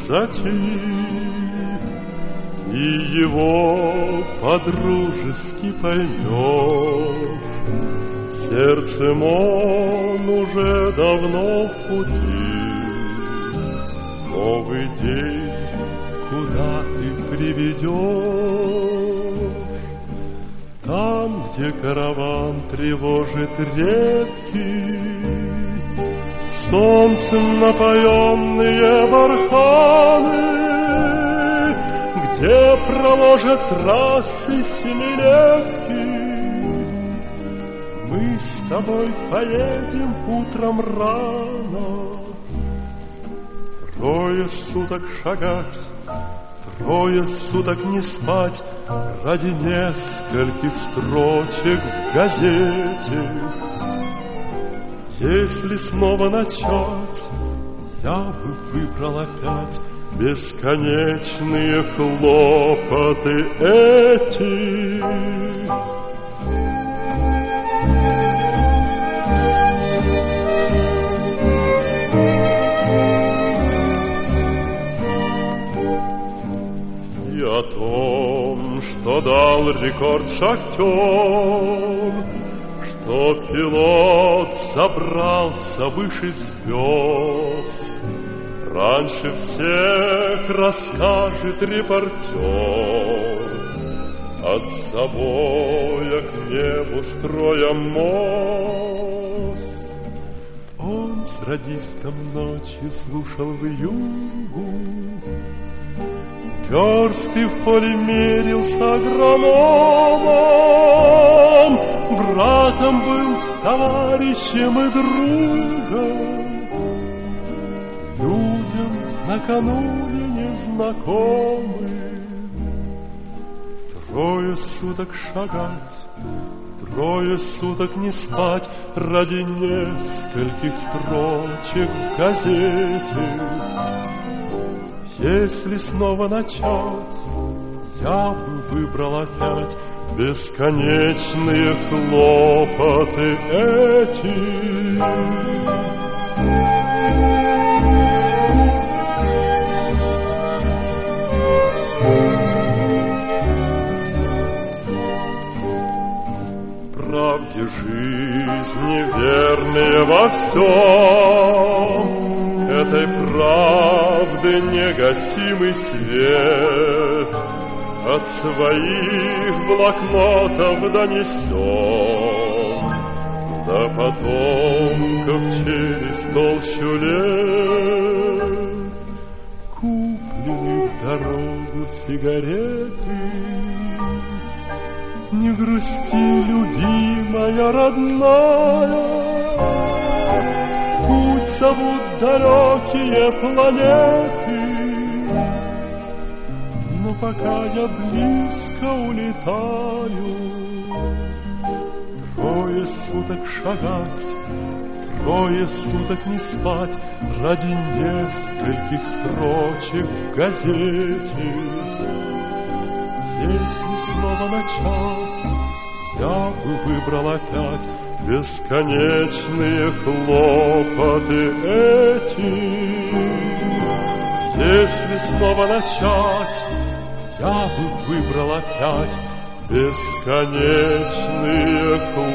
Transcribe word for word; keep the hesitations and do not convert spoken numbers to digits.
затих, и его подружески поймешь. Сердцем он уже давно в пути. Новый день куда ты приведешь? Там, где караван тревожит редкий, солнцем напоенные барханы, где проложат трассы семилетки. Мы с тобой поедем утром рано, трое суток шагать, трое суток не спать ради нескольких строчек в газете. Если снова начать, я бы выбрал опять бесконечные хлопоты эти. И о том, что дал рекорд шахтер, что пилот забрался выше звезд, раньше всех расскажет репортер, от Завоя к небу строя мост. Он с радистом ночью слушал вьюгу, версты в поле мерил с агрономом, братом был, товарищем и другом. Людям накануне незнакомым трое суток шагать, трое суток не спать ради нескольких строчек в газете. Если снова начать, я бы выбрал опять бесконечные хлопоты эти. Правде жизни верные во всем, этой правды негасимый свет от своих блокнотов донесем до потомков через толщу лет. Куплены в дорогу сигареты, не грусти, любимая, родная, путь зовут далекие планеты, но пока я близко улетаю, трое суток шагать, трое суток не спать ради нескольких строчек в газете. Если снова начать, я бы выбрал опять бесконечные хлопоты эти. Если снова начать, я бы выбрал опять бесконечные хлопоты.